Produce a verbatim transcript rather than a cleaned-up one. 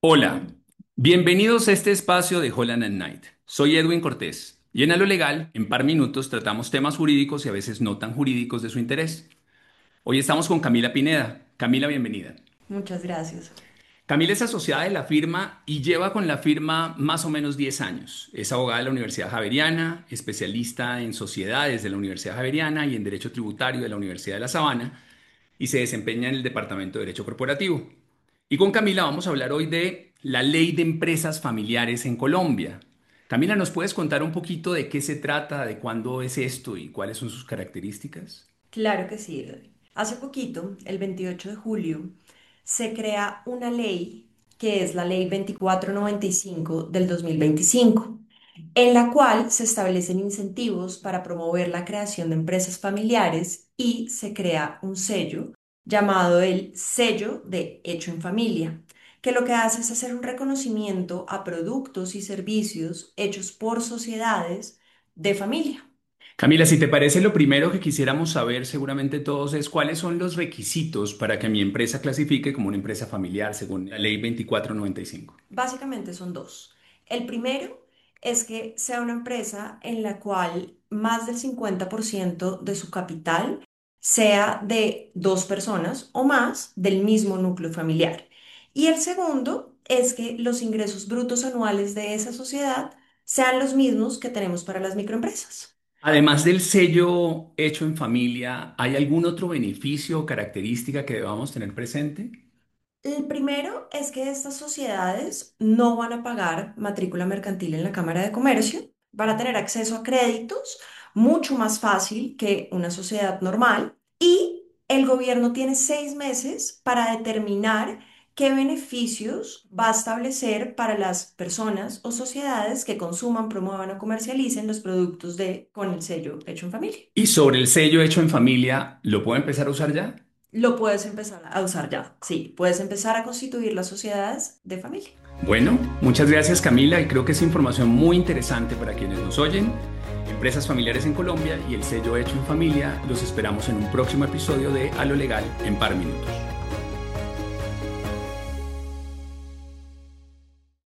Hola, bienvenidos a este espacio de Holland and Knight. Soy Edwin Cortés y en A lo Legal, en par minutos, tratamos temas jurídicos y a veces no tan jurídicos de su interés. Hoy estamos con Camila Pineda. Camila, bienvenida. Muchas gracias. Camila es asociada de la firma y lleva con la firma más o menos diez años. Es abogada de la Universidad Javeriana, especialista en sociedades de la Universidad Javeriana y en Derecho Tributario de la Universidad de La Sabana y se desempeña en el Departamento de Derecho Corporativo. Y con Camila vamos a hablar hoy de la ley de empresas familiares en Colombia. Camila, ¿nos puedes contar un poquito de qué se trata, de cuándo es esto y cuáles son sus características? Claro que sí, Edwin. Hace poquito, el veintiocho de julio, se crea una ley que es la Ley veinticuatro noventa y cinco del dos mil veinticinco, en la cual se establecen incentivos para promover la creación de empresas familiares y se crea un sello llamado el Sello de Hecho en Familia, que lo que hace es hacer un reconocimiento a productos y servicios hechos por sociedades de familia. Camila, si te parece, lo primero que quisiéramos saber seguramente todos es cuáles son los requisitos para que mi empresa clasifique como una empresa familiar según la ley veinticuatro noventa y cinco. Básicamente son dos. El primero es que sea una empresa en la cual más del cincuenta por ciento de su capital sea de dos personas o más del mismo núcleo familiar. Y el segundo es que los ingresos brutos anuales de esa sociedad sean los mismos que tenemos para las microempresas. Además del sello hecho en familia, ¿hay algún otro beneficio o característica que debamos tener presente? El primero es que estas sociedades no van a pagar matrícula mercantil en la Cámara de Comercio, van a tener acceso a créditos mucho más fácil que una sociedad normal y el gobierno tiene seis meses para determinar qué beneficios va a establecer para las personas o sociedades que consuman, promuevan o comercialicen los productos de, con el sello hecho en familia. Y sobre el sello hecho en familia, ¿lo puedo empezar a usar ya? Lo puedes empezar a usar ya. Sí, puedes empezar a constituir las sociedades de familia. Bueno, muchas gracias Camila y creo que es información muy interesante para quienes nos oyen. Empresas familiares en Colombia y el sello hecho en familia. Los esperamos en un próximo episodio de A lo Legal en par minutos.